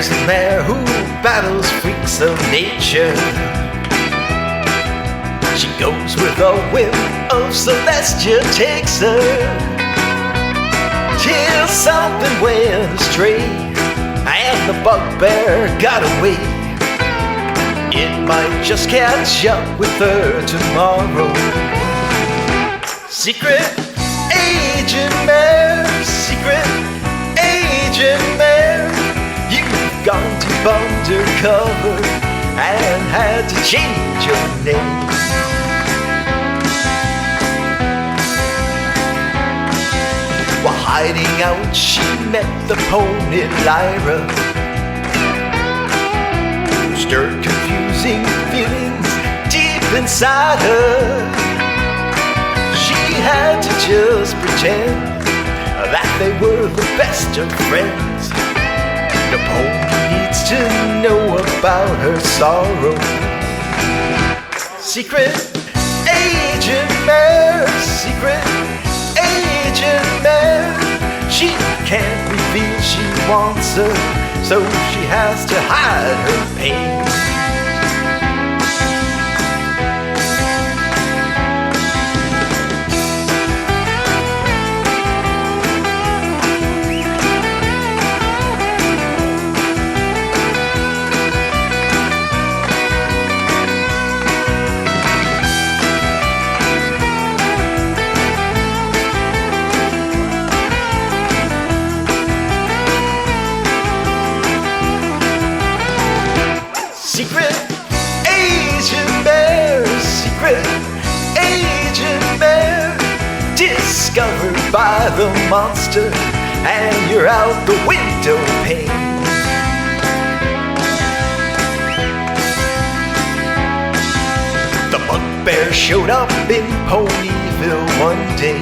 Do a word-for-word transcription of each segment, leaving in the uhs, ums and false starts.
There's a mare who battles freaks of nature. She goes where the whim of Celestia takes her, till something went astray and the bugbear got away. It might just catch up with her tomorrow. Secret agent mare, secret agent mare, you've gone deep undercover and had to change your name. While hiding out, she met the pony Lyra, who stirred confusing feelings deep inside her. She had to just pretend that they were the best of friends. The pony needs to know about her sorrow. Secret agent mare, secret agent mare, she can't reveal she wants her, so she has to hide her pain. Secret agent mare, secret agent mare, discovered by the monster, and you're out the window pane. The bugbear showed up in Ponyville one day.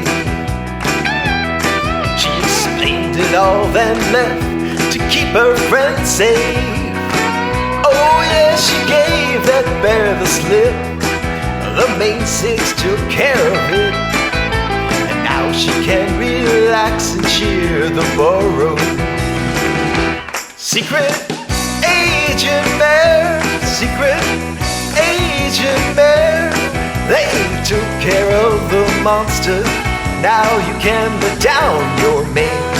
She explained it all, then left to keep her friends safe. Oh yeah, she gave that bear the slip. The main six took care of it, and now she can relax and cheer the burrow. Secret agent mare, secret agent mare, they took care of the monster. Now you can let down your mane.